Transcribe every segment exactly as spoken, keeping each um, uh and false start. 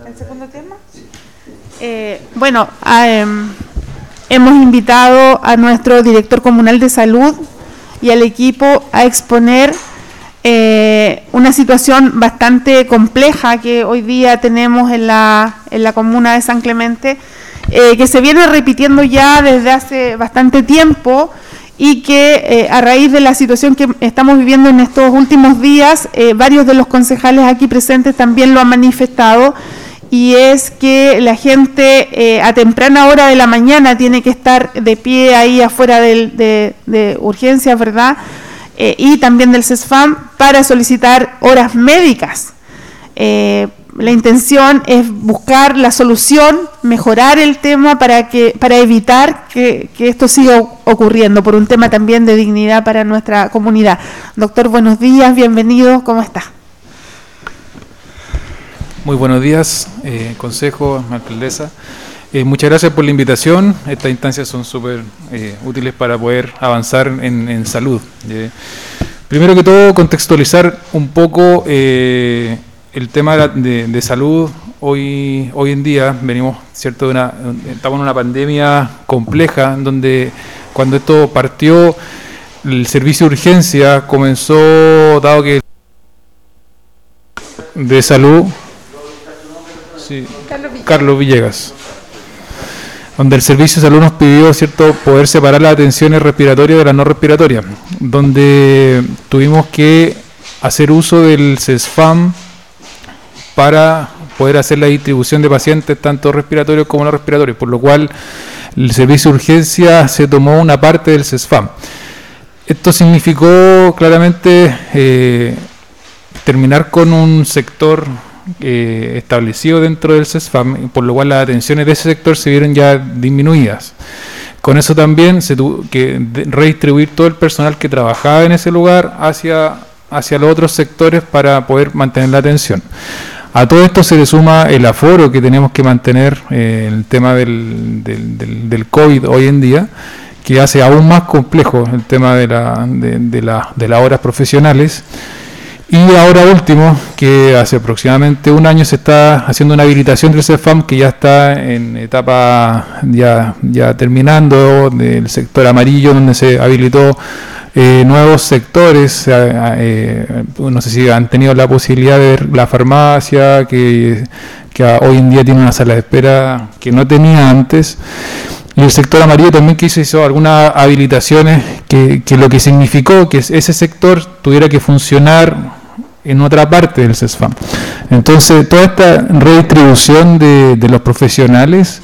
¿El segundo tema? Eh, bueno, eh, hemos invitado a nuestro director comunal de salud y al equipo a exponer eh, una situación bastante compleja que hoy día tenemos en la, en la comuna de San Clemente, eh, que se viene repitiendo ya desde hace bastante tiempo y que eh, a raíz de la situación que estamos viviendo en estos últimos días, eh, varios de los concejales aquí presentes también lo han manifestado, y es que la gente eh, a temprana hora de la mañana tiene que estar de pie ahí afuera del, de, de urgencias, ¿verdad? Eh, y también del CESFAM para solicitar horas médicas. Eh, la intención es buscar la solución, mejorar el tema para que para evitar que, que esto siga ocurriendo, por un tema también de dignidad para nuestra comunidad. Doctor, buenos días, bienvenido, ¿cómo está? Muy buenos días, eh, consejo, alcaldesa. Eh, muchas gracias por la invitación. Estas instancias son súper eh, útiles para poder avanzar en, en salud. Eh, primero que todo, contextualizar un poco eh, el tema de, de salud. Hoy, hoy en día venimos, cierto, de una, estamos en una pandemia compleja, donde cuando esto partió, el servicio de urgencia comenzó, dado que de salud. Sí, Carlos Villegas. Carlos Villegas, donde el servicio de salud nos pidió, cierto, poder separar las atenciones respiratorias de las no respiratorias, donde tuvimos que hacer uso del CESFAM para poder hacer la distribución de pacientes tanto respiratorios como no respiratorios, por lo cual el servicio de urgencia se tomó una parte del CESFAM. Esto significó claramente eh, terminar con un sector Eh, establecido dentro del CESFAM, por lo cual las atenciones de ese sector se vieron ya disminuidas. Con eso también se tuvo que redistribuir todo el personal que trabajaba en ese lugar hacia, hacia los otros sectores para poder mantener la atención. A todo esto se le suma el aforo que tenemos que mantener, eh, el tema del, del, del, del COVID hoy en día, que hace aún más complejo el tema de, la, de, de, la, de las horas profesionales. Y ahora último, que hace aproximadamente un año se está haciendo una habilitación del CESFAM que ya está en etapa ya, ya terminando, del sector amarillo, donde se habilitó eh, nuevos sectores. Eh, eh, no sé si han tenido la posibilidad de ver la farmacia, que, que hoy en día tiene una sala de espera que no tenía antes. Y el sector amarillo también que hizo, hizo algunas habilitaciones que, que lo que significó que ese sector tuviera que funcionar en otra parte del CESFAM. Entonces, toda esta redistribución de, de los profesionales,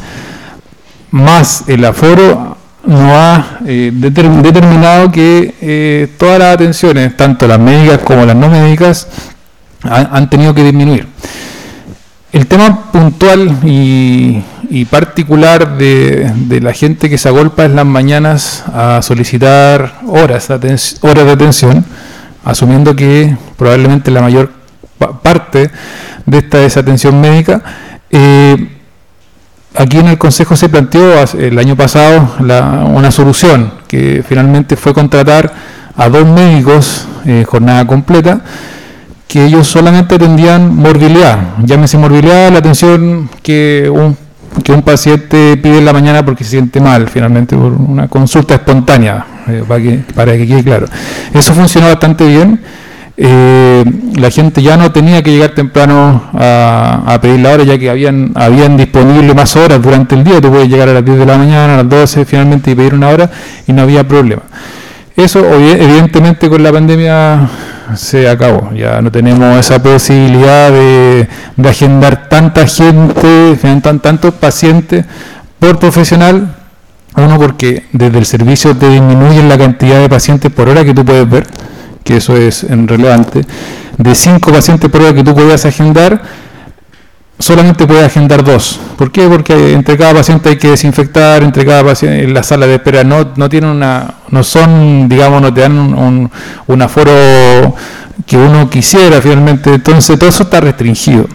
más el aforo, nos ha eh, determ- determinado que eh, todas las atenciones, tanto las médicas como las no médicas, han, han tenido que disminuir. El tema puntual y, y particular de, de la gente que se agolpa en las mañanas a solicitar horas de, aten- horas de atención, asumiendo que probablemente la mayor pa- parte de esta desatención médica, eh, aquí en el Consejo se planteó el año pasado la, una solución, que finalmente fue contratar a dos médicos, eh, jornada completa, que ellos solamente atendían morbilidad. Llámese morbilidad, la atención que un, que un paciente pide en la mañana porque se siente mal, finalmente por una consulta espontánea, eh, para, que, para que quede claro. Eso funcionó bastante bien. Eh, la gente ya no tenía que llegar temprano a, a pedir la hora, ya que habían, habían disponible más horas durante el día. Tú puedes llegar a las diez de la mañana, a las doce finalmente y pedir una hora y no había problema. Eso evidentemente con la pandemia se acabó, ya no tenemos esa posibilidad de, de agendar tanta gente, tan, tantos pacientes por profesional. Uno, porque desde el servicio te disminuyen la cantidad de pacientes por hora que tú puedes ver, que eso es relevante. De cinco pacientes por hora que tú podías agendar, solamente puedes agendar dos. ¿Por qué? Porque entre cada paciente hay que desinfectar, entre cada paciente en la sala de espera no, no tienen una, no son, digamos, no te dan un, un, un aforo que uno quisiera finalmente, entonces todo eso está restringido.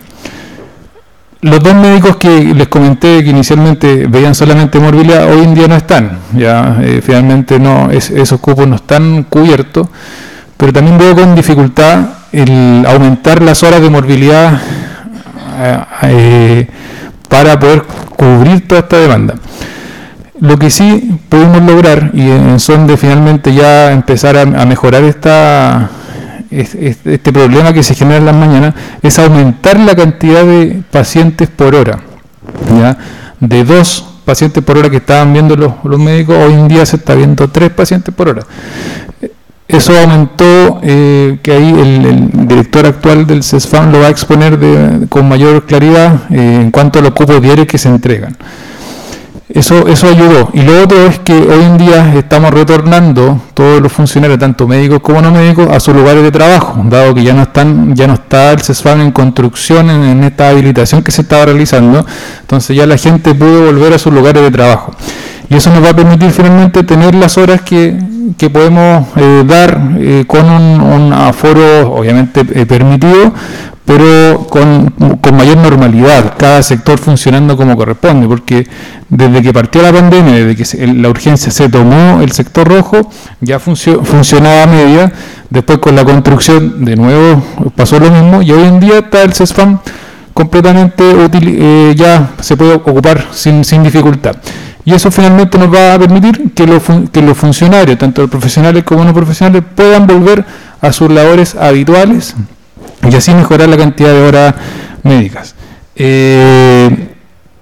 Los dos médicos que les comenté que inicialmente veían solamente morbilidad, hoy en día no están, ya eh, finalmente no, es, esos cupos no están cubiertos, pero también veo con dificultad el aumentar las horas de morbilidad eh, para poder cubrir toda esta demanda. Lo que sí pudimos lograr, y en son de finalmente ya empezar a, a mejorar esta, este, este problema que se genera en las mañanas, es aumentar la cantidad de pacientes por hora, ¿ya? De dos pacientes por hora que estaban viendo los, los médicos, hoy en día se está viendo tres pacientes por hora. Eso aumentó, eh, que ahí el, el director actual del CESFAM lo va a exponer de, con mayor claridad eh, en cuanto a los cupos diarios que se entregan. Eso, eso ayudó. Y lo otro es que hoy en día estamos retornando todos los funcionarios, tanto médicos como no médicos, a sus lugares de trabajo, dado que ya no están, ya no está el CESFAM en construcción en, en esta habilitación que se estaba realizando. Entonces ya la gente pudo volver a sus lugares de trabajo. Y eso nos va a permitir finalmente tener las horas que, que podemos eh, dar eh, con un, un aforo obviamente eh, permitido, pero con, con mayor normalidad, cada sector funcionando como corresponde, porque desde que partió la pandemia, desde que se, la urgencia se tomó el sector rojo, ya funcio, funcionaba a media, después con la construcción de nuevo pasó lo mismo, y hoy en día está el CESFAM completamente útil, eh, ya se puede ocupar sin, sin dificultad. Y eso finalmente nos va a permitir que los, que los funcionarios, tanto los profesionales como no profesionales, puedan volver a sus labores habituales y así mejorar la cantidad de horas médicas. Eh,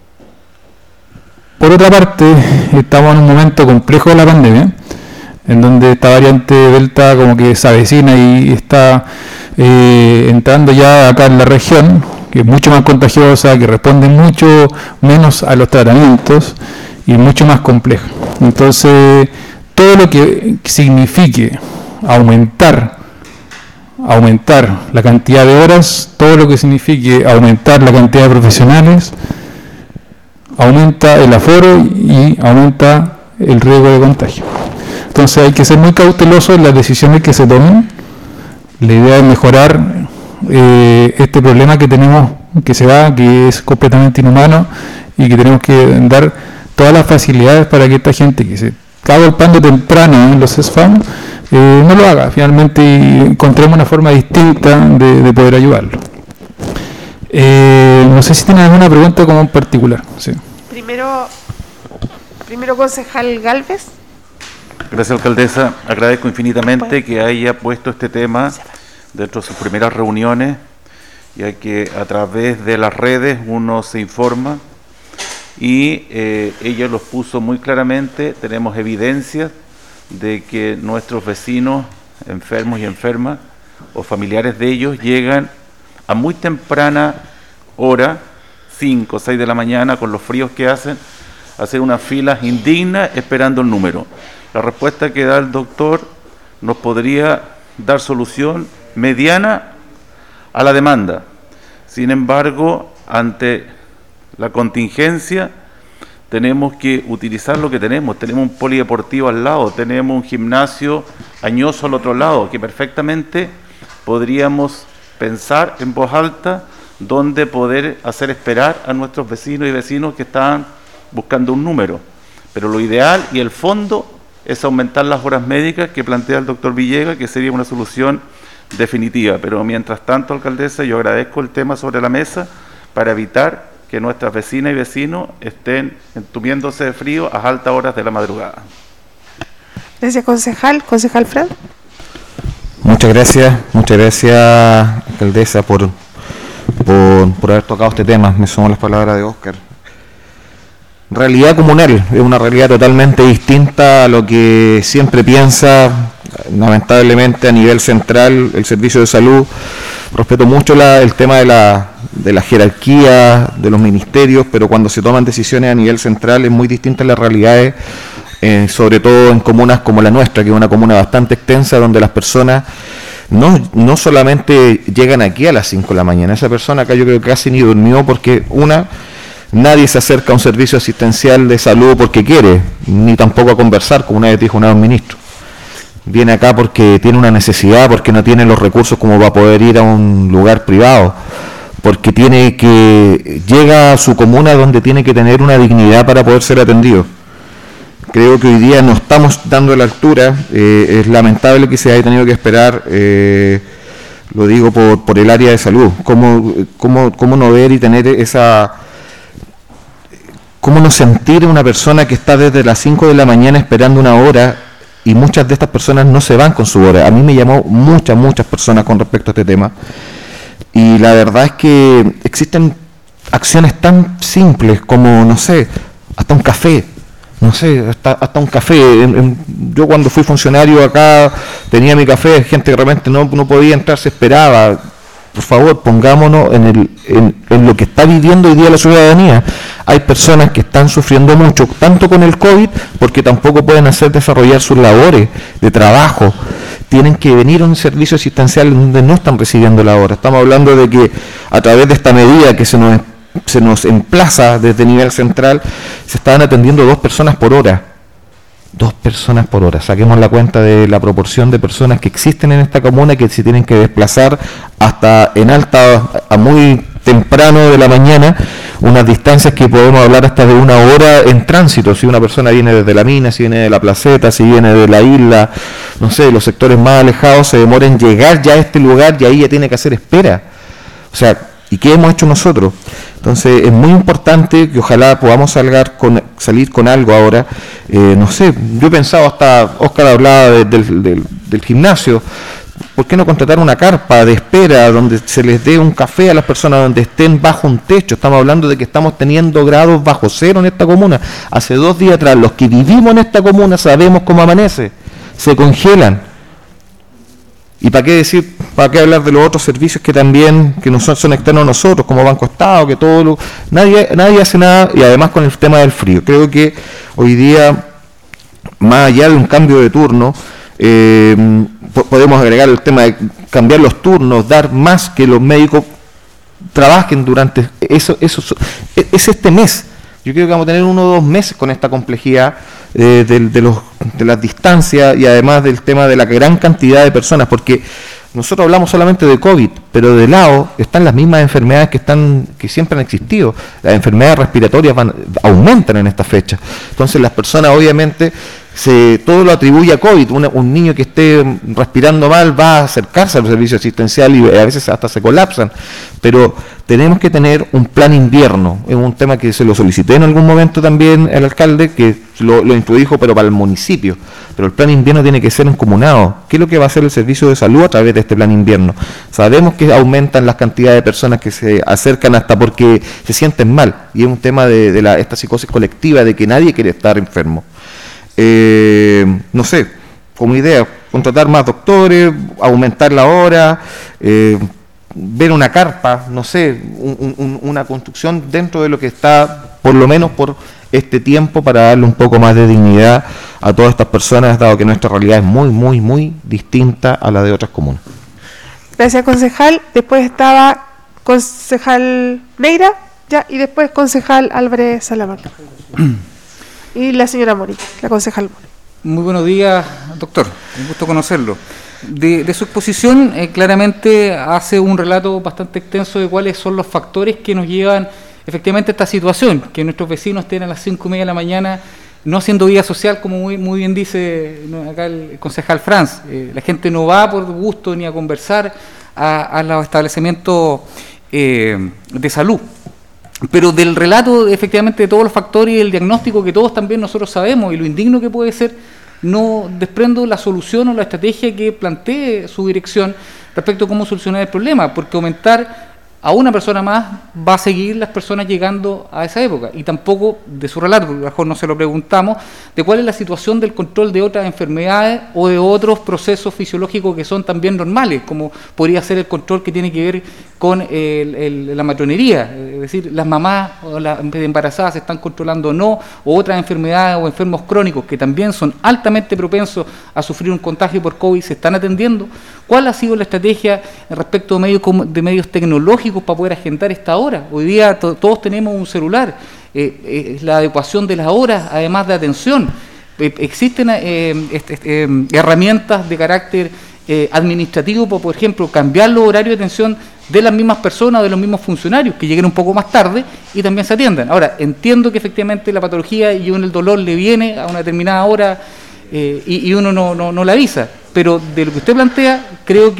por otra parte, estamos en un momento complejo de la pandemia, en donde esta variante Delta como que se avecina y está eh, entrando ya acá en la región, que es mucho más contagiosa, que responde mucho menos a los tratamientos y mucho más compleja. Entonces, todo lo que signifique aumentar aumentar la cantidad de horas, todo lo que signifique aumentar la cantidad de profesionales, aumenta el aforo y aumenta el riesgo de contagio. Entonces hay que ser muy cauteloso en las decisiones que se tomen. La idea es mejorar eh, este problema que tenemos, que se da, que es completamente inhumano, y que tenemos que dar todas las facilidades para que esta gente que se está golpeando temprano en los CESFAM eh, no lo haga, finalmente, y encontremos una forma distinta de, de poder ayudarlo. Eh, no sé si tienen alguna pregunta como en particular. Sí. Primero, primero concejal Gálvez. Gracias, alcaldesa. Agradezco infinitamente que haya puesto este tema dentro de sus primeras reuniones, ya que a través de las redes uno se informa y eh, ella los puso muy claramente. Tenemos evidencias de que nuestros vecinos enfermos y enfermas o familiares de ellos llegan a muy temprana hora, cinco o seis de la mañana, con los fríos que hacen, a hacer unas filas indignas esperando el número. La respuesta que da el doctor nos podría dar solución mediana a la demanda. Sin embargo, ante la contingencia, tenemos que utilizar lo que tenemos. Tenemos un polideportivo al lado, tenemos un gimnasio añoso al otro lado, que perfectamente podríamos pensar en voz alta dónde poder hacer esperar a nuestros vecinos y vecinos que están buscando un número. Pero lo ideal y el fondo es aumentar las horas médicas que plantea el doctor Villegas, que sería una solución definitiva. Pero mientras tanto, alcaldesa, yo agradezco el tema sobre la mesa para evitar que nuestras vecinas y vecinos estén entumiéndose de frío a altas horas de la madrugada. Gracias, concejal. Concejal Fred. Muchas gracias, muchas gracias, alcaldesa, por, por, por haber tocado este tema. Me sumo a las palabras de Óscar. Realidad comunal es una realidad totalmente distinta a lo que siempre piensa, lamentablemente, a nivel central el servicio de salud. Respeto mucho la, el tema de la, de la jerarquía de los ministerios, pero cuando se toman decisiones a nivel central es muy distinta las realidades, eh, sobre todo en comunas como la nuestra, que es una comuna bastante extensa, donde las personas no, no solamente llegan aquí a las cinco de la mañana. Esa persona acá yo creo que casi ni durmió, porque una, nadie se acerca a un servicio asistencial de salud porque quiere, ni tampoco a conversar, como una vez dijo un ministro. Viene acá porque tiene una necesidad, porque no tiene los recursos como va a poder ir a un lugar privado, porque tiene que llega a su comuna donde tiene que tener una dignidad para poder ser atendido. Creo que hoy día no estamos dando la altura. Eh, es lamentable que se haya tenido que esperar eh, lo digo por, por el área de salud, cómo, cómo, cómo no ver y tener esa, cómo no sentir a una persona que está desde las cinco de la mañana esperando una hora, y muchas de estas personas no se van con su hora. A mí me llamó muchas, muchas personas con respecto a este tema, y la verdad es que existen acciones tan simples como, no sé, hasta un café, no sé, hasta, hasta un café. En, en, yo cuando fui funcionario acá tenía mi café, gente que realmente no, no podía entrar, se esperaba. Por favor, pongámonos en, el, en, en lo que está viviendo hoy día la ciudadanía. Hay personas que están sufriendo mucho, tanto con el COVID, porque tampoco pueden hacer desarrollar sus labores de trabajo. Tienen que venir a un servicio asistencial donde no están recibiendo la hora. Estamos hablando de que a través de esta medida que se nos, se nos emplaza desde nivel central, se estaban atendiendo dos personas por hora. Dos personas por hora. Saquemos la cuenta de la proporción de personas que existen en esta comuna que se tienen que desplazar hasta en alta, a muy temprano de la mañana, unas distancias que podemos hablar hasta de una hora en tránsito. Si una persona viene desde la mina, si viene de la placeta, si viene de la isla, no sé, los sectores más alejados, se demora en llegar ya a este lugar y ahí ya tiene que hacer espera. O sea, ¿y qué hemos hecho nosotros? Entonces es muy importante que ojalá podamos salgar con, salir con algo ahora. Eh, no sé, yo he pensado, hasta Óscar hablaba de, del, del, del gimnasio, ¿por qué no contratar una carpa de espera donde se les dé un café a las personas, donde estén bajo un techo? Estamos hablando de que estamos teniendo grados bajo cero en esta comuna. Hace dos días atrás, los que vivimos en esta comuna sabemos cómo amanece, se congelan. ¿Y para qué decir, para qué hablar de los otros servicios que también, que no son, son externos a nosotros, como Banco Estado, que todo lo, nadie, nadie hace nada, y además con el tema del frío? Creo que hoy día, más allá de un cambio de turno, eh, podemos agregar el tema de cambiar los turnos, dar más, que los médicos trabajen durante eso, eso es este mes. Yo creo que vamos a tener uno o dos meses con esta complejidad eh, de, de, los, de las distancias, y además del tema de la gran cantidad de personas, porque nosotros hablamos solamente de COVID, pero de lado están las mismas enfermedades que están que siempre han existido. Las enfermedades respiratorias van, aumentan en esta fecha. Entonces las personas obviamente se, todo lo atribuye a COVID. Una, un niño que esté respirando mal va a acercarse al servicio asistencial y a veces hasta se colapsan. Pero tenemos que tener un plan invierno. Es un tema que se lo solicité en algún momento también al alcalde, que lo, lo introdujo, pero para el municipio. Pero el plan invierno tiene que ser encomunado. ¿Qué es lo que va a hacer el servicio de salud a través de este plan invierno? Sabemos que aumentan las cantidades de personas que se acercan hasta porque se sienten mal. Y es un tema de, de la, esta psicosis colectiva de que nadie quiere estar enfermo. Eh, no sé, como idea, contratar más doctores, aumentar la hora, eh, ver una carpa, no sé, un, un, una construcción dentro de lo que está, por lo menos por este tiempo, para darle un poco más de dignidad a todas estas personas, dado que nuestra realidad es muy, muy, muy distinta a la de otras comunas. Gracias, concejal. Después estaba concejal Neira, ya, y después concejal Álvarez Salamanca. Y la señora Mori, la concejal Mori. Muy buenos días, doctor. Un gusto conocerlo. De, de su exposición, eh, claramente hace un relato bastante extenso de cuáles son los factores que nos llevan efectivamente a esta situación, que nuestros vecinos estén a las cinco y media de la mañana no haciendo vida social, como muy, muy bien dice acá el concejal Franz. Eh, la gente no va por gusto ni a conversar a, a los establecimientos eh, de salud. Pero del relato, efectivamente, de todos los factores y el diagnóstico que todos también nosotros sabemos y lo indigno que puede ser, no desprendo la solución o la estrategia que plantee su dirección respecto a cómo solucionar el problema, porque aumentar a una persona más va a seguir las personas llegando a esa época. Y tampoco de su relato, porque a lo mejor no se lo preguntamos, de cuál es la situación del control de otras enfermedades o de otros procesos fisiológicos que son también normales, como podría ser el control que tiene que ver con el, el, la matronería, es decir, las mamás o las embarazadas se están controlando o no, o otras enfermedades o enfermos crónicos que también son altamente propensos a sufrir un contagio por COVID, se están atendiendo. ¿Cuál ha sido la estrategia respecto de medios, de medios tecnológicos para poder agendar esta hora? Hoy día to, todos tenemos un celular, eh, eh, la adecuación de las horas, además de atención. Eh, existen eh, este, eh, herramientas de carácter eh, administrativo, por, por ejemplo, cambiar los horarios de atención de las mismas personas, de los mismos funcionarios, que lleguen un poco más tarde y también se atiendan. Ahora, entiendo que efectivamente la patología y uno el dolor le viene a una determinada hora eh, y, y uno no, no, no la avisa, pero de lo que usted plantea, creo que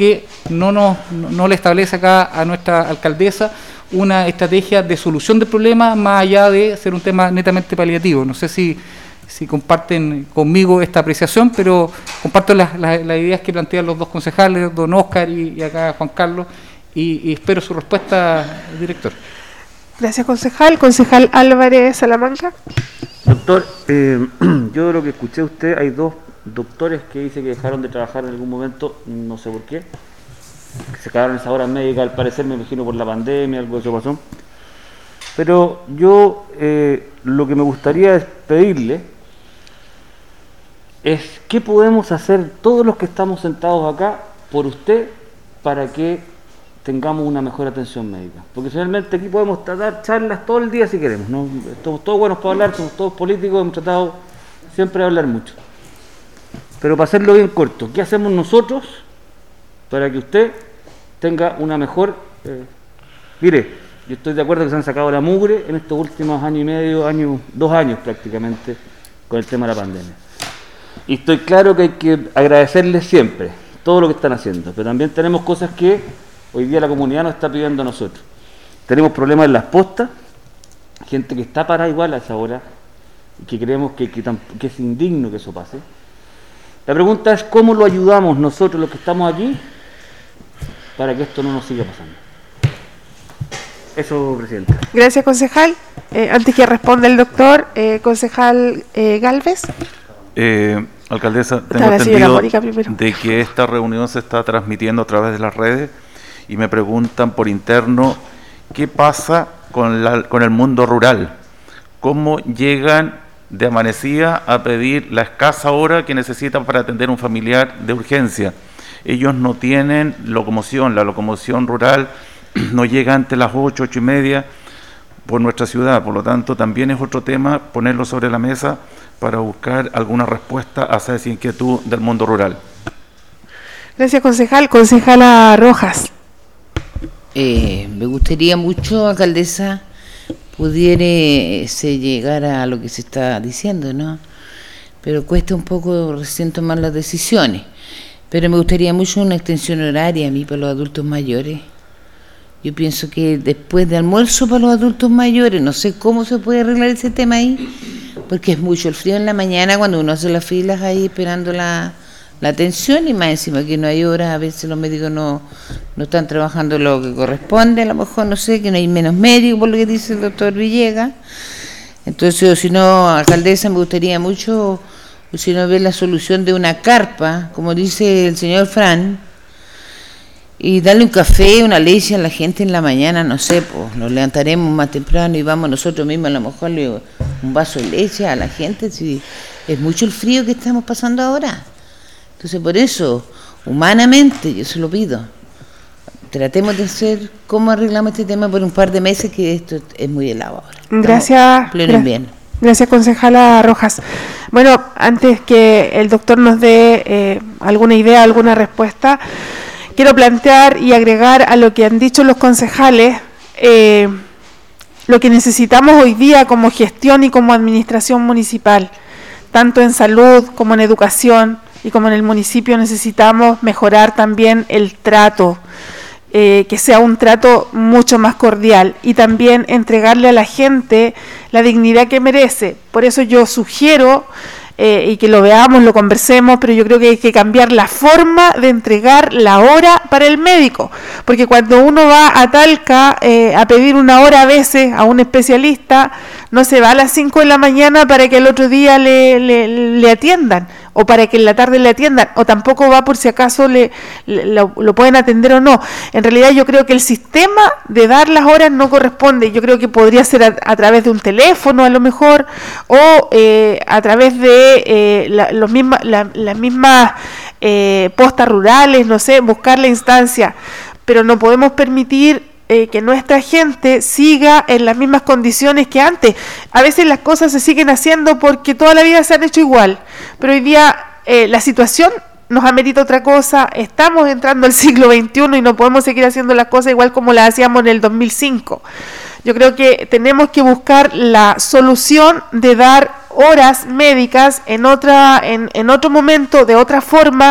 no, no, no le establece acá a nuestra alcaldesa una estrategia de solución del problema más allá de ser un tema netamente paliativo. No sé si, si comparten conmigo esta apreciación, pero comparto las, las, las ideas que plantean los dos concejales, don Óscar y, y acá Juan Carlos, y, y espero su respuesta, director. Gracias, concejal. Concejal Álvarez Salamanca. Doctor, eh, yo de lo que escuché usted, hay dos doctores que dice que dejaron de trabajar en algún momento, no sé por qué, que se quedaron esas horas médicas, al parecer, me imagino por la pandemia, algo de eso pasó. Pero yo eh, lo que me gustaría es pedirle es qué podemos hacer todos los que estamos sentados acá por usted para que tengamos una mejor atención médica. Porque finalmente aquí podemos tratar charlas todo el día si queremos, ¿no? Somos todos buenos para hablar, somos todos políticos, hemos tratado siempre de hablar mucho. Pero para hacerlo bien corto, ¿qué hacemos nosotros para que usted tenga una mejor... Eh, mire, yo estoy de acuerdo que se han sacado la mugre en estos últimos años y medio, años, dos años prácticamente, con el tema de la pandemia. Y estoy claro que hay que agradecerles siempre todo lo que están haciendo, pero también tenemos cosas que hoy día la comunidad nos está pidiendo a nosotros. Tenemos problemas en las postas, gente que está parada igual a esa hora, y que creemos que, que, que es indigno que eso pase. La pregunta es cómo lo ayudamos nosotros los que estamos aquí para que esto no nos siga pasando. Eso, presidente. Gracias, concejal. Eh, antes que responda el doctor, eh, concejal eh, Gálvez. Eh, alcaldesa, tengo Ahora entendido sí, de que esta reunión se está transmitiendo a través de las redes y me preguntan por interno qué pasa con, la, con el mundo rural, cómo llegan de amanecida a pedir la escasa hora que necesitan para atender un familiar de urgencia. Ellos no tienen locomoción, la locomoción rural no llega antes las ocho, ocho y media por nuestra ciudad, por lo tanto también es otro tema ponerlo sobre la mesa para buscar alguna respuesta hacia esa inquietud del mundo rural. Gracias, concejal. Concejala Rojas. Eh, me gustaría mucho, alcaldesa, pudiese llegar a lo que se está diciendo, ¿no? Pero cuesta un poco recién tomar las decisiones. Pero me gustaría mucho una extensión horaria a mí para los adultos mayores. Yo pienso que después de almuerzo para los adultos mayores, no sé cómo se puede arreglar ese tema ahí, porque es mucho el frío en la mañana cuando uno hace las filas ahí esperando la, la atención, y más encima que no hay horas, a veces los médicos no, no están trabajando lo que corresponde, a lo mejor, no sé, que no hay menos médicos por lo que dice el doctor Villegas. Entonces, si no, alcaldesa, me gustaría mucho, si no, ver la solución de una carpa, como dice el señor Fran, y darle un café, una leche a la gente en la mañana, no sé, pues nos levantaremos más temprano y vamos nosotros mismos a lo mejor un vaso de leche a la gente, si es mucho el frío que estamos pasando ahora. Entonces, por eso, humanamente, yo se lo pido, tratemos de hacer cómo arreglamos este tema por un par de meses, que esto es muy helado ahora. Gracias. Pleno invierno. Gracias, concejala Rojas. Bueno, antes que el doctor nos dé eh, alguna idea, alguna respuesta, quiero plantear y agregar a lo que han dicho los concejales, eh, lo que necesitamos hoy día como gestión y como administración municipal, tanto en salud como en educación y como en el municipio necesitamos mejorar también el trato, eh, que sea un trato mucho más cordial y también entregarle a la gente la dignidad que merece. Por eso yo sugiero Eh, y que lo veamos, lo conversemos, pero yo creo que hay que cambiar la forma de entregar la hora para el médico, porque cuando uno va a Talca eh, a pedir una hora a veces a un especialista, no se va a las cinco de la mañana para que el otro día le, le, le atiendan, o para que en la tarde le atiendan, o tampoco va por si acaso le, le lo, lo pueden atender o no. En realidad yo creo que el sistema de dar las horas no corresponde, yo creo que podría ser a, a través de un teléfono a lo mejor, o eh, a través de Eh, la, los misma, la, las mismas eh, postas rurales, no sé, buscar la instancia, pero no podemos permitir eh, que nuestra gente siga en las mismas condiciones que antes. A veces las cosas se siguen haciendo porque toda la vida se han hecho igual, pero hoy día eh, la situación nos amerita otra cosa, estamos entrando al siglo veintiuno y no podemos seguir haciendo las cosas igual como las hacíamos en el dos mil cinco. Yo creo que tenemos que buscar la solución de dar horas médicas en otra en, en otro momento, de otra forma,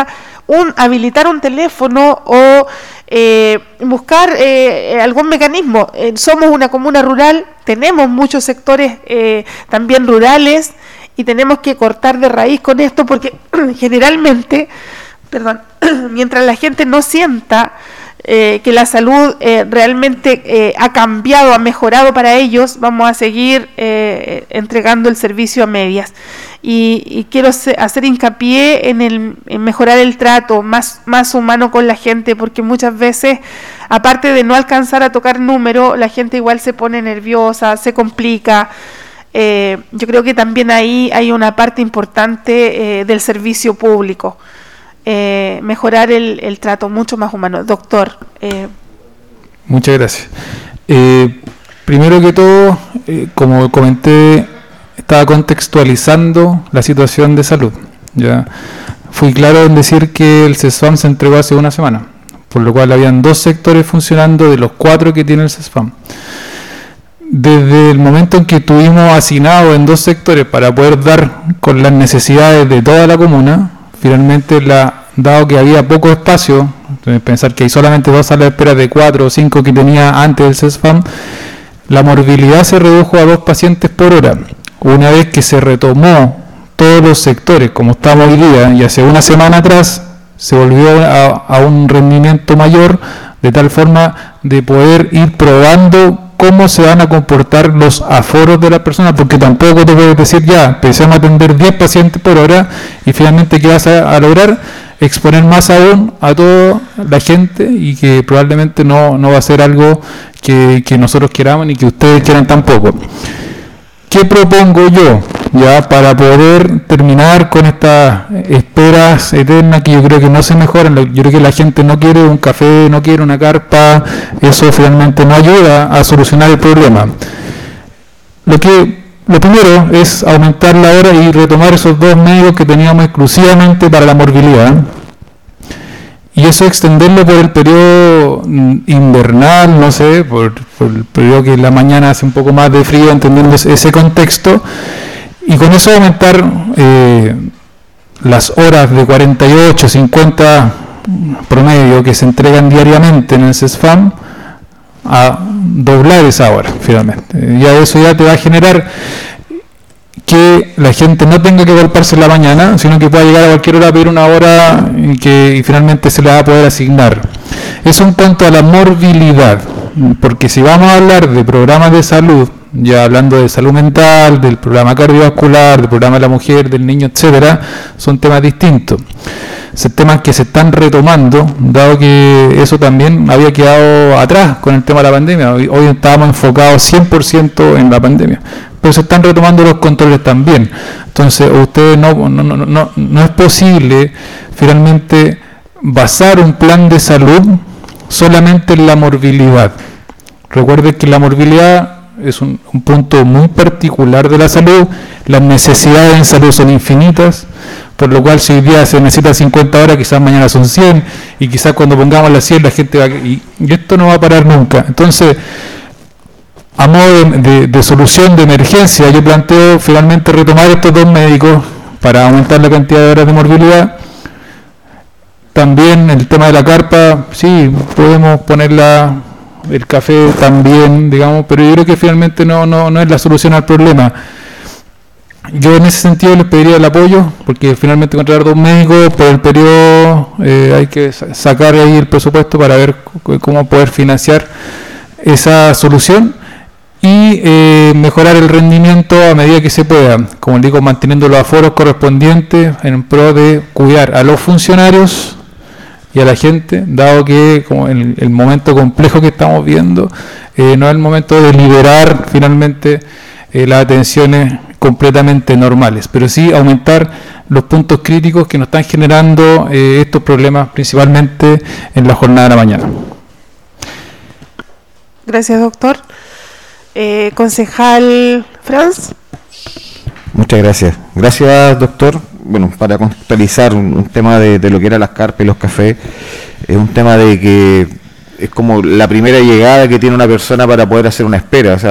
un habilitar un teléfono o eh, buscar eh, algún mecanismo. Eh, somos una comuna rural, tenemos muchos sectores eh, también rurales y tenemos que cortar de raíz con esto porque generalmente, perdón, mientras la gente no sienta eh, que la salud eh, realmente eh, ha cambiado, ha mejorado para ellos, vamos a seguir eh, entregando el servicio a medias. Y, y quiero hacer hincapié en, el, en mejorar el trato más, más humano con la gente, porque muchas veces, aparte de no alcanzar a tocar número, la gente igual se pone nerviosa, se complica. Eh, yo creo que también ahí hay una parte importante eh, del servicio público, eh, mejorar el, el trato mucho más humano. Doctor. Eh. Muchas gracias. Eh, primero que todo, eh, como comenté, estaba contextualizando la situación de salud. Ya fui claro en decir que el CESFAM se entregó hace una semana, por lo cual habían dos sectores funcionando de los cuatro que tiene el CESFAM. Desde el momento en que tuvimos asignado en dos sectores para poder dar con las necesidades de toda la comuna, finalmente, la, dado que había poco espacio, pensar que hay solamente dos salas de espera de cuatro o cinco que tenía antes del CESFAM, la morbilidad se redujo a dos pacientes por hora. Una vez que se retomó todos los sectores, como estamos hoy día, y hace una semana atrás, se volvió a, a un rendimiento mayor, de tal forma de poder ir probando cómo se van a comportar los aforos de las personas, porque tampoco te puedes decir ya, empecemos a atender diez pacientes por hora, y finalmente ¿qué vas a, a lograr? Exponer más aún a toda la gente, y que probablemente no, no va a ser algo que, que nosotros queramos, ni que ustedes quieran tampoco. ¿Qué propongo yo ya para poder terminar con estas esperas eternas que yo creo que no se mejoran? Yo creo que la gente no quiere un café, no quiere una carpa, eso finalmente no ayuda a solucionar el problema. Lo que lo primero es aumentar la hora y retomar esos dos médicos que teníamos exclusivamente para la morbilidad. Y eso extenderlo por el periodo invernal, no sé, por, por el periodo que en la mañana hace un poco más de frío, entendiendo ese contexto, y con eso aumentar eh, las horas de cuarenta y ocho, cincuenta promedio que se entregan diariamente en el CESFAM, a doblar esa hora, finalmente. Ya eso ya te va a generar que la gente no tenga que golpearse en la mañana, sino que pueda llegar a cualquier hora a pedir una hora y que y finalmente se le va a poder asignar. Eso en cuanto a la morbilidad, porque si vamos a hablar de programas de salud, ya hablando de salud mental, del programa cardiovascular, del programa de la mujer, del niño, etcétera, son temas distintos. Son temas que se están retomando, dado que eso también había quedado atrás con el tema de la pandemia. Hoy, hoy estábamos enfocados cien por ciento en la pandemia, pero se están retomando los controles también. Entonces, ustedes no, no, no, no, no es posible finalmente basar un plan de salud solamente en la morbilidad. Recuerden que la morbilidad es un, un punto muy particular de la salud. Las necesidades en salud son infinitas, por lo cual si hoy día se necesita cincuenta horas, quizás mañana son cien, y quizás cuando pongamos las cien la gente va a... Y, y esto no va a parar nunca. Entonces, a modo de, de, de solución de emergencia, yo planteo finalmente retomar estos dos médicos para aumentar la cantidad de horas de morbilidad. También el tema de la carpa, sí, podemos ponerla, el café también, digamos, pero yo creo que finalmente no, no, no es la solución al problema. Yo en ese sentido les pediría el apoyo, porque finalmente encontrar dos médicos por el periodo eh, hay que sacar ahí el presupuesto para ver cómo poder financiar esa solución y eh, mejorar el rendimiento a medida que se pueda, como digo, manteniendo los aforos correspondientes en pro de cuidar a los funcionarios y a la gente, dado que como el, el momento complejo que estamos viendo, eh, no es el momento de liberar finalmente eh, las atenciones completamente normales, pero sí aumentar los puntos críticos que nos están generando eh, estos problemas principalmente en la jornada de la mañana. Gracias, doctor. Eh, concejal Franz. Muchas gracias. Gracias, doctor. Bueno, para contextualizar un, un tema de, de lo que eran las carpas y los cafés, es un tema de que es como la primera llegada que tiene una persona para poder hacer una espera. O sea,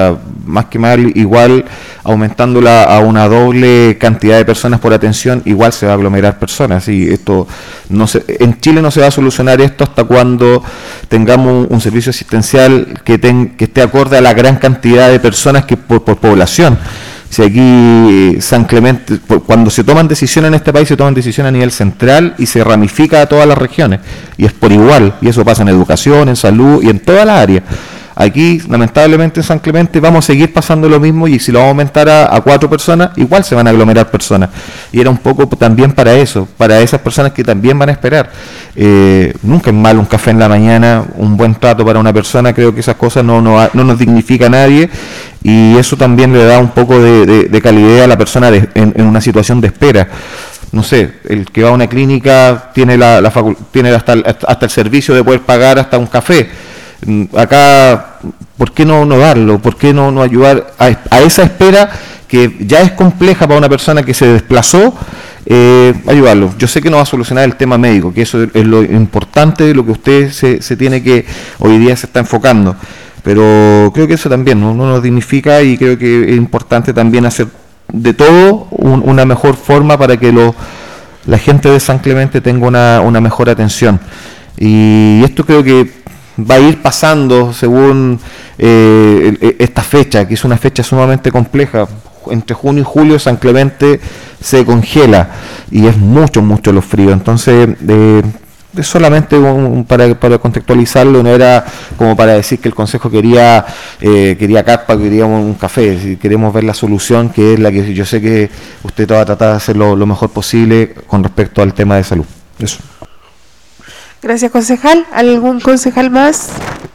más que mal, igual aumentándola a una doble cantidad de personas por atención, igual se va a aglomerar personas. Y esto no se, en Chile no se va a solucionar esto hasta cuando tengamos un, un servicio asistencial que, ten, que esté acorde a la gran cantidad de personas que por, por población. Si aquí San Clemente, cuando se toman decisiones en este país, se toman decisiones a nivel central y se ramifica a todas las regiones, y es por igual, y eso pasa en educación, en salud y en todas las áreas. Aquí, lamentablemente, en San Clemente vamos a seguir pasando lo mismo, y si lo vamos a aumentar a, a cuatro personas, igual se van a aglomerar personas. Y era un poco también para eso, para esas personas que también van a esperar. Eh, nunca es malo un café en la mañana, un buen trato para una persona, creo que esas cosas no, no, no nos dignifica a nadie, y eso también le da un poco de, de, de calidez a la persona de, en, en una situación de espera. No sé, el que va a una clínica tiene, la, la facul- tiene hasta, el, hasta el servicio de poder pagar hasta un café. Acá, ¿por qué no, no darlo? ¿Por qué no, no ayudar a, a esa espera que ya es compleja para una persona que se desplazó? Eh, ayudarlo. Yo sé que no va a solucionar el tema médico, que eso es lo importante de lo que usted se, se tiene que, hoy día se está enfocando, pero creo que eso también no, no nos dignifica, y creo que es importante también hacer de todo un, una mejor forma para que lo, la gente de San Clemente tenga una, una mejor atención. Y esto creo que va a ir pasando según eh, esta fecha, que es una fecha sumamente compleja. Entre junio y julio San Clemente se congela y es mucho, mucho lo frío. Entonces, eh, es solamente un, para, para contextualizarlo, no era como para decir que el Consejo quería eh, quería carpa, quería un, un café. Si queremos ver la solución, que es la que yo sé que usted va a tratar de hacer lo, lo mejor posible con respecto al tema de salud. Eso. Gracias, concejal. ¿Algún concejal más?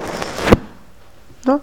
¿No?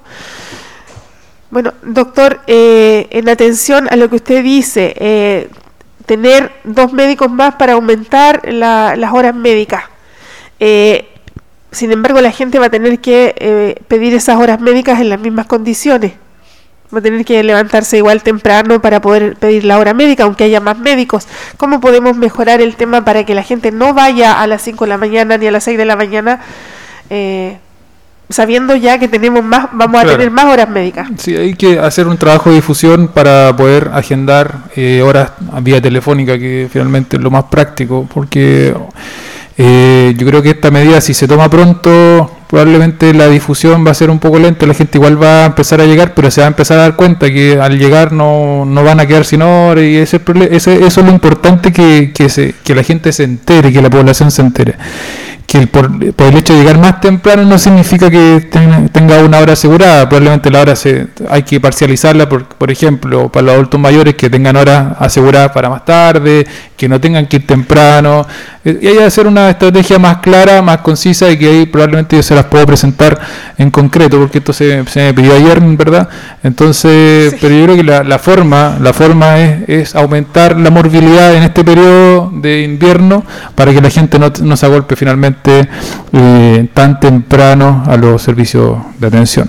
Bueno, doctor, eh, en atención a lo que usted dice, eh, tener dos médicos más para aumentar la, las horas médicas. Eh, sin embargo, la gente va a tener que eh, pedir esas horas médicas en las mismas condiciones. Va a tener que levantarse igual temprano para poder pedir la hora médica, aunque haya más médicos. ¿Cómo podemos mejorar el tema para que la gente no vaya a las cinco de la mañana ni a las seis de la mañana, eh, sabiendo ya que tenemos más, vamos claro. a tener más horas médicas? Sí, hay que hacer un trabajo de difusión para poder agendar eh, horas vía telefónica, que finalmente es lo más práctico, porque eh, yo creo que esta medida, si se toma pronto, probablemente la difusión va a ser un poco lenta, la gente igual va a empezar a llegar, pero se va a empezar a dar cuenta que al llegar no, no van a quedar sin hora, y ese, ese, eso es lo importante, que, que, se, que la gente se entere, que la población se entere. Que el, por, por el hecho de llegar más temprano no significa que ten, tenga una hora asegurada. Probablemente la hora se, hay que parcializarla, por, por ejemplo, para los adultos mayores, que tengan horas aseguradas para más tarde, que no tengan que ir temprano, y hay que hacer una estrategia más clara, más concisa, y que ahí probablemente yo se las puedo presentar en concreto, porque esto se, se me pidió ayer, ¿verdad? Entonces, sí. Pero yo creo que la, la forma la forma es, es aumentar la morbilidad en este periodo de invierno, para que la gente no, no se agolpe finalmente Eh, tan temprano a los servicios de atención.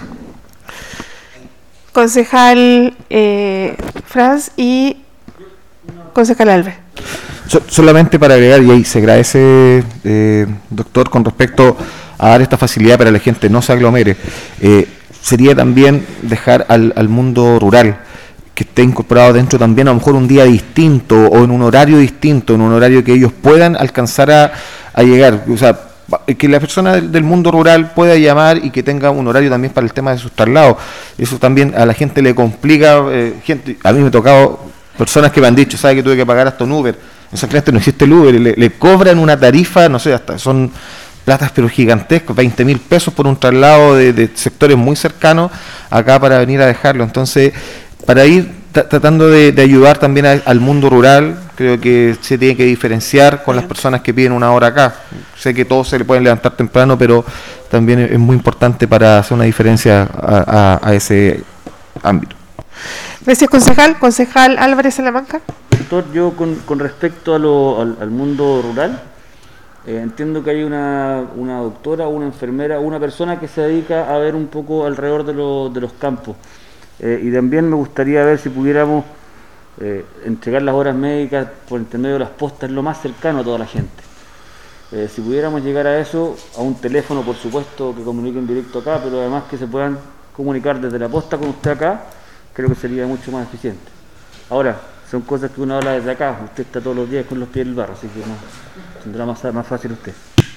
Concejal eh, Franz y concejal Alves. So, solamente para agregar, y ahí se agradece, eh, doctor, con respecto a dar esta facilidad para que la gente no se aglomere, eh, sería también dejar al, al mundo rural, que esté incorporado dentro también, a lo mejor un día distinto o en un horario distinto, en un horario que ellos puedan alcanzar a, a llegar. O sea, que la persona del, del mundo rural pueda llamar y que tenga un horario también para el tema de sus traslados. Eso también a la gente le complica. Eh, gente, a mí me ha tocado personas que me han dicho, ¿sabe que tuve que pagar hasta un Uber? En San Clemente no existe el Uber, le, le cobran una tarifa, no sé, hasta son platas pero gigantescos, veinte mil pesos por un traslado de, de sectores muy cercanos acá para venir a dejarlo. Entonces, para ir t- tratando de, de ayudar también a, al mundo rural, creo que se tiene que diferenciar con las personas que piden una hora acá. Sé que todos se le pueden levantar temprano, pero también es muy importante para hacer una diferencia a, a, a ese ámbito. Gracias, concejal. Concejal Álvarez Salamanca. Doctor, yo con, con respecto a lo, al, al mundo rural, eh, entiendo que hay una, una doctora, una enfermera, una persona que se dedica a ver un poco alrededor de, lo, de los campos. Eh, y también me gustaría ver si pudiéramos eh, entregar las horas médicas por intermedio de las postas lo más cercano a toda la gente. Eh, si pudiéramos llegar a eso, a un teléfono, por supuesto, que comuniquen directo acá, pero además que se puedan comunicar desde la posta con usted acá, creo que sería mucho más eficiente. Ahora, son cosas que uno habla desde acá, usted está todos los días con los pies en el barro, así que no, tendrá más, más fácil usted.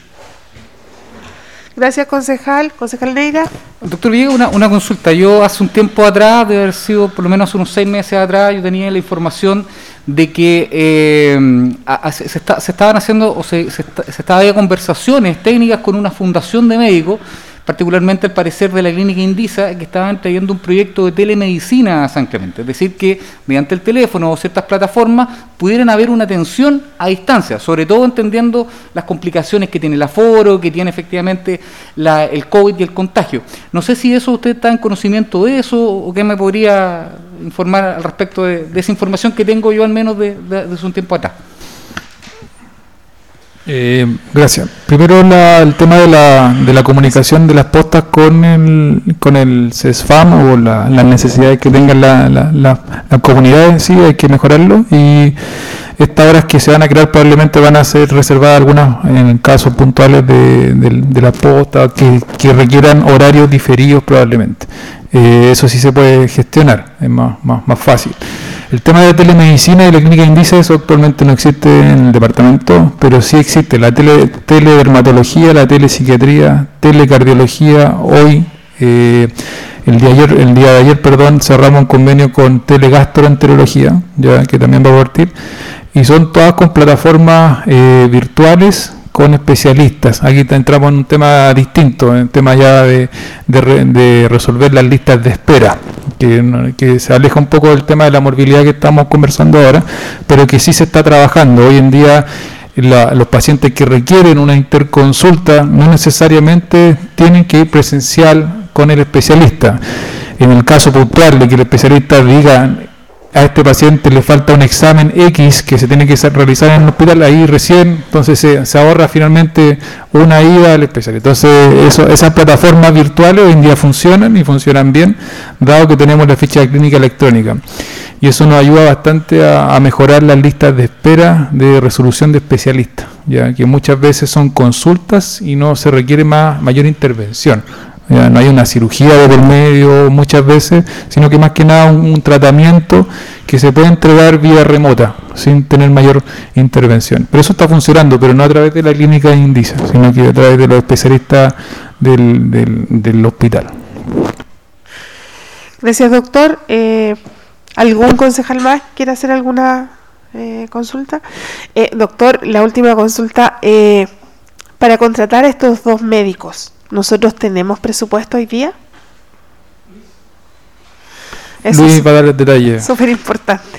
Gracias, concejal. Concejal Neira. Doctor Villegas, una, una consulta. Yo hace un tiempo atrás, de haber sido por lo menos unos seis meses atrás, yo tenía la información de que eh, a, a, se, está, se estaban haciendo, o se, se, está, se estaban haciendo conversaciones técnicas con una fundación de médicos, particularmente al parecer de la clínica Indisa, que estaban trayendo un proyecto de telemedicina a San Clemente, es decir, que mediante el teléfono o ciertas plataformas pudieran haber una atención a distancia, sobre todo entendiendo las complicaciones que tiene el aforo, que tiene efectivamente la, el COVID y el contagio. No sé si eso usted está en conocimiento de eso, o qué me podría informar al respecto de, de esa información que tengo yo al menos de, de, de hace un tiempo atrás. Eh, gracias. Primero la, el tema de la, de la comunicación de las postas con el, con el CESFAM o la, las necesidades que tengan la, la, la, la comunidad en sí, hay que mejorarlo, y estas horas que se van a crear probablemente van a ser reservadas algunas en casos puntuales de, de, de la posta que, que requieran horarios diferidos probablemente. Eh, eso sí se puede gestionar, es más, más, más fácil. El tema de telemedicina y la clínica Indisa, eso actualmente no existe en el departamento, pero sí existe la tele, teledermatología, la telepsiquiatría, telecardiología. Hoy, eh, el día ayer, el día de ayer, perdón, cerramos un convenio con telegastroenterología, ya que también va a partir, y son todas con plataformas eh, virtuales, con especialistas. Aquí entramos en un tema distinto, en un tema ya de, de, re, de resolver las listas de espera, que, que se aleja un poco del tema de la morbilidad que estamos conversando ahora, pero que sí se está trabajando. Hoy en día la, los pacientes que requieren una interconsulta no necesariamente tienen que ir presencial con el especialista. En el caso puntual de que el especialista diga a este paciente le falta un examen X que se tiene que realizar en el hospital, ahí recién, entonces se, se ahorra finalmente una ida al especialista. Entonces eso, esas plataformas virtuales hoy en día funcionan y funcionan bien, dado que tenemos la ficha clínica electrónica. Y eso nos ayuda bastante a, a mejorar las listas de espera de resolución de especialistas, ya que muchas veces son consultas y no se requiere más, mayor intervención. Ya no hay una cirugía de por medio muchas veces, sino que más que nada un, un tratamiento que se puede entregar vía remota, sin tener mayor intervención. Pero eso está funcionando, pero no a través de la clínica Indisa, sino que a través de los especialistas del, del, del hospital. Gracias, doctor. Eh, ¿Algún concejal más quiere hacer alguna eh, consulta? Eh, doctor, la última consulta. Eh, para contratar a estos dos médicos, ¿nosotros tenemos presupuesto hoy día? Eso Luis es va a dar el detalle. súper importante.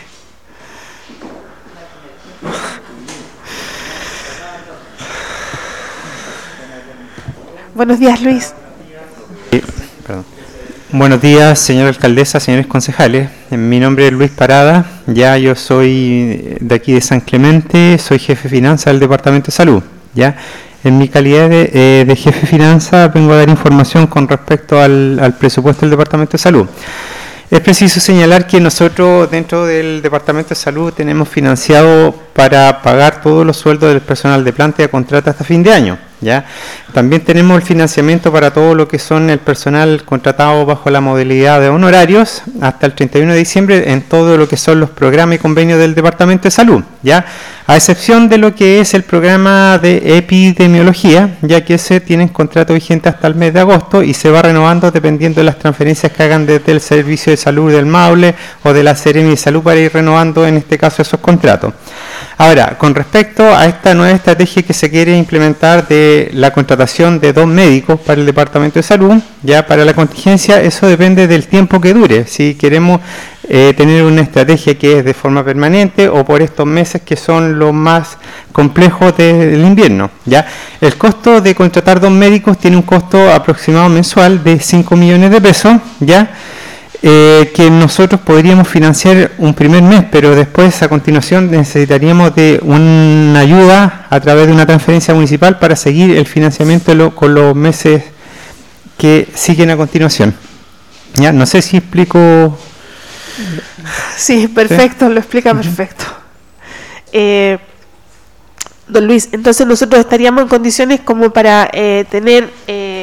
Buenos días, Luis. Sí, perdón. Buenos días, señora alcaldesa, señores concejales. Mi nombre es Luis Parada, ya yo soy de aquí de San Clemente, soy jefe de finanzas del Departamento de Salud, ya. En mi calidad de, eh, de jefe de finanzas vengo a dar información con respecto al, al presupuesto del Departamento de Salud. Es preciso señalar que nosotros dentro del Departamento de Salud tenemos financiado para pagar todos los sueldos del personal de planta y de contrata hasta fin de año, ¿ya? También tenemos el financiamiento para todo lo que son el personal contratado bajo la modalidad de honorarios hasta el treinta y uno de diciembre en todo lo que son los programas y convenios del Departamento de Salud, ¿ya? A excepción de lo que es el programa de epidemiología, ya que ese tiene contrato vigente hasta el mes de agosto y se va renovando dependiendo de las transferencias que hagan desde el Servicio de Salud del Maule o de la Seremi de Salud para ir renovando en este caso esos contratos. Ahora, con respecto a esta nueva estrategia que se quiere implementar de la contratación de dos médicos para el Departamento de Salud, ya para la contingencia, eso depende del tiempo que dure. Si queremos eh, tener una estrategia que es de forma permanente o por estos meses que son los más complejos de, del invierno, ya. El costo de contratar dos médicos tiene un costo aproximado mensual de cinco millones de pesos, ya. Eh, que nosotros podríamos financiar un primer mes, pero después a continuación necesitaríamos de una ayuda a través de una transferencia municipal para seguir el financiamiento lo, con los meses que siguen a continuación. ¿Ya? No sé si explico. Sí, perfecto, ¿sí? Lo explica perfecto. Eh, don Luis, entonces nosotros estaríamos en condiciones como para eh, tener... Eh,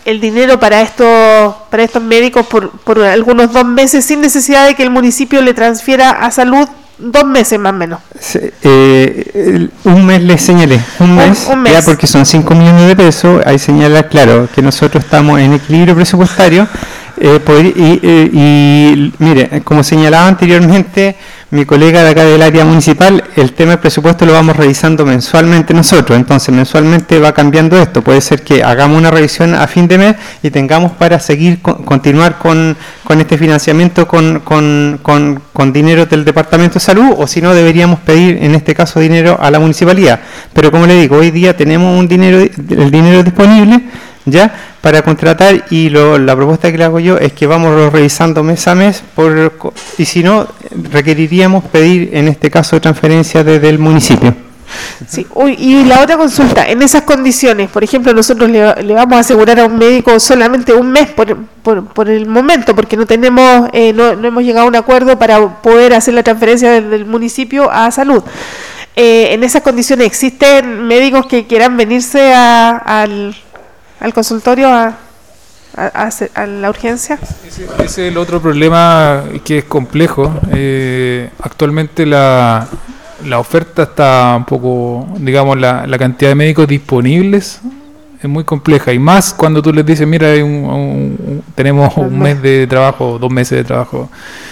el dinero para estos para estos médicos por, por algunos dos meses sin necesidad de que el municipio le transfiera a salud dos meses más o menos. Sí, eh, un mes les señalé, un mes, un, un mes. Ya porque son cinco millones de pesos, ahí señala claro que nosotros estamos en equilibrio presupuestario. Eh, poder, y, eh, y mire, como señalaba anteriormente mi colega de acá del área municipal, el tema del presupuesto lo vamos revisando mensualmente nosotros, entonces mensualmente va cambiando esto, puede ser que hagamos una revisión a fin de mes y tengamos para seguir, con, continuar con, con este financiamiento con, con, con, con dinero del Departamento de Salud, o si no deberíamos pedir en este caso dinero a la municipalidad, pero como le digo, hoy día tenemos un dinero, el dinero disponible ya para contratar, y lo, la propuesta que le hago yo es que vamos revisando mes a mes por, y si no requeriríamos pedir en este caso transferencia desde el municipio. Sí, uy, y la otra consulta, en esas condiciones, por ejemplo, nosotros le, le vamos a asegurar a un médico solamente un mes por, por, por el momento, porque no tenemos eh, no, no hemos llegado a un acuerdo para poder hacer la transferencia desde el municipio a salud. Eh, en esas condiciones, ¿existen médicos que quieran venirse a, al al consultorio a, a, a, a la urgencia? Ese, ese es el otro problema que es complejo. Eh, actualmente la, la oferta está un poco, digamos, la, la cantidad de médicos disponibles es muy compleja, y más cuando tú les dices, mira, hay un, un, un, tenemos un mes de trabajo, dos meses de trabajo.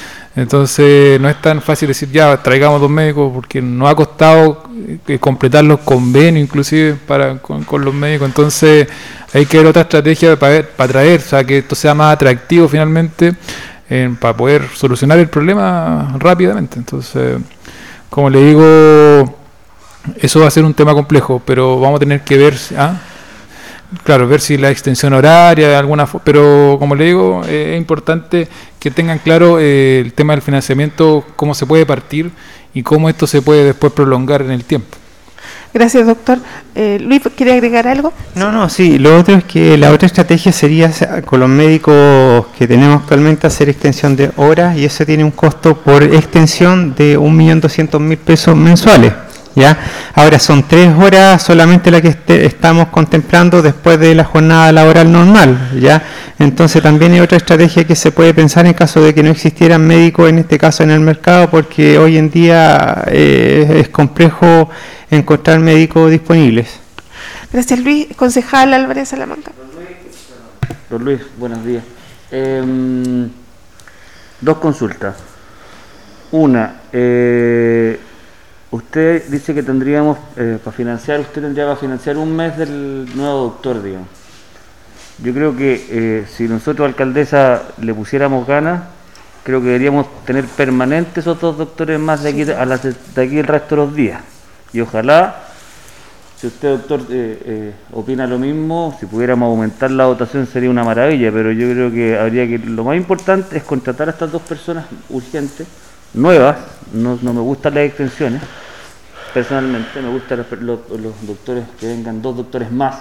Entonces no es tan fácil decir ya traigamos dos médicos, porque nos ha costado eh, completar los convenios inclusive para con, con los médicos. Entonces hay que ver otra estrategia para, para traer, o sea, que esto sea más atractivo finalmente, eh, para poder solucionar el problema rápidamente. Entonces, como le digo, eso va a ser un tema complejo, pero vamos a tener que ver, ¿ah? Claro, ver si la extensión horaria de alguna forma, pero como le digo, eh, es importante que tengan claro eh, el tema del financiamiento, cómo se puede partir y cómo esto se puede después prolongar en el tiempo. Gracias, doctor. Eh, Luis, ¿quiere agregar algo? No, no, sí, lo otro es que la otra estrategia sería con los médicos que tenemos actualmente hacer extensión de horas, y eso tiene un costo por extensión de un millón doscientos mil pesos mensuales. ¿Ya? Ahora son tres horas solamente la que este, estamos contemplando después de la jornada laboral normal, ¿ya? Entonces también hay otra estrategia que se puede pensar en caso de que no existieran médicos en este caso en el mercado, porque hoy en día eh, es complejo encontrar médicos disponibles. Gracias, Luis. Concejal Álvarez Salamanca. Don Luis, buenos días. Eh, dos consultas. Una, eh, usted dice que tendríamos, eh, para financiar, usted tendría para financiar un mes del nuevo doctor, digamos. Yo creo que eh, si nosotros, alcaldesa, le pusiéramos ganas, creo que deberíamos tener permanentes esos dos doctores más de aquí, a las de, de aquí el resto de los días. Y ojalá, si usted, doctor, eh, eh, opina lo mismo, si pudiéramos aumentar la dotación sería una maravilla, pero yo creo que habría que, lo más importante es contratar a estas dos personas urgentes, nuevas, no, no me gustan las extensiones. Personalmente me gustan los, los, los doctores, que vengan dos doctores más,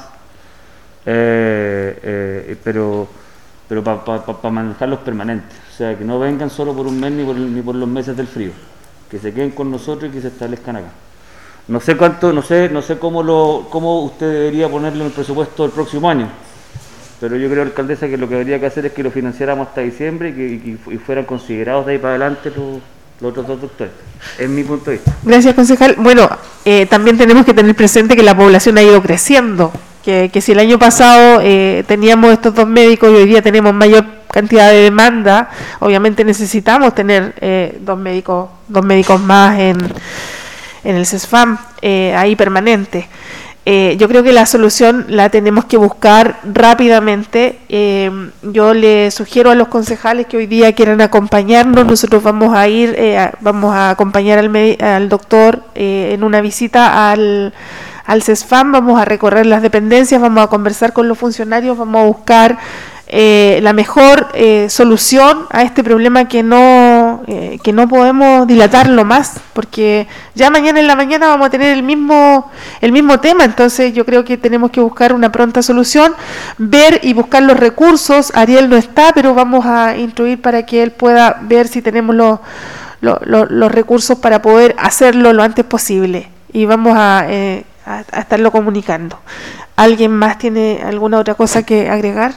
eh, eh, pero pero para pa, pa, pa manejarlos permanentes, o sea, que no vengan solo por un mes ni por, ni por los meses del frío, que se queden con nosotros y que se establezcan acá. No sé cuánto, no sé, no sé cómo lo, cómo usted debería ponerlo en el presupuesto del próximo año, pero yo creo, alcaldesa, que lo que habría que hacer es que lo financiáramos hasta diciembre y que, y que y fueran considerados de ahí para adelante los los otros dos doctores, es mi punto de vista. Gracias, concejal. Bueno, eh, también tenemos que tener presente que la población ha ido creciendo, que, que si el año pasado eh, teníamos estos dos médicos y hoy día tenemos mayor cantidad de demanda, obviamente necesitamos tener eh, dos médicos dos médicos más en, en el CESFAM, eh, ahí permanente. Eh, yo creo que la solución la tenemos que buscar rápidamente. Eh, yo le sugiero a los concejales que hoy día quieran acompañarnos. Nosotros vamos a ir, eh, a, vamos a acompañar al, al doctor eh, en una visita al, al CESFAM, vamos a recorrer las dependencias, vamos a conversar con los funcionarios, vamos a buscar eh, la mejor eh, solución a este problema que no eh, que no podemos dilatarlo más, porque ya mañana en la mañana vamos a tener el mismo el mismo tema. Entonces yo creo que tenemos que buscar una pronta solución, ver y buscar los recursos. Ariel no está, pero vamos a instruir para que él pueda ver si tenemos los los, los, los recursos para poder hacerlo lo antes posible, y vamos a eh, a, a estarlo comunicando. ¿Alguien más tiene alguna otra cosa que agregar?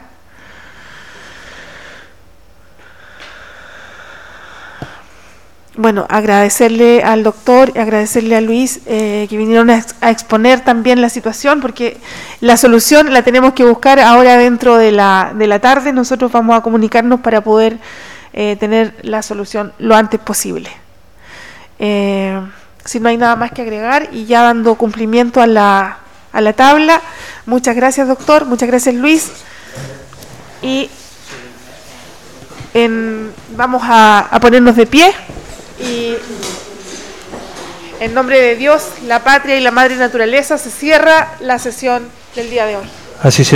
Bueno, agradecerle al doctor y agradecerle a Luis eh, que vinieron a, ex, a exponer también la situación, porque la solución la tenemos que buscar ahora dentro de la, de la tarde. Nosotros vamos a comunicarnos para poder eh, tener la solución lo antes posible. Eh, si no hay nada más que agregar y ya dando cumplimiento a la, a la tabla, muchas gracias doctor, muchas gracias Luis, y en, vamos a, a ponernos de pie. Y en nombre de Dios, la patria y la madre naturaleza, se cierra la sesión del día de hoy. Así sea.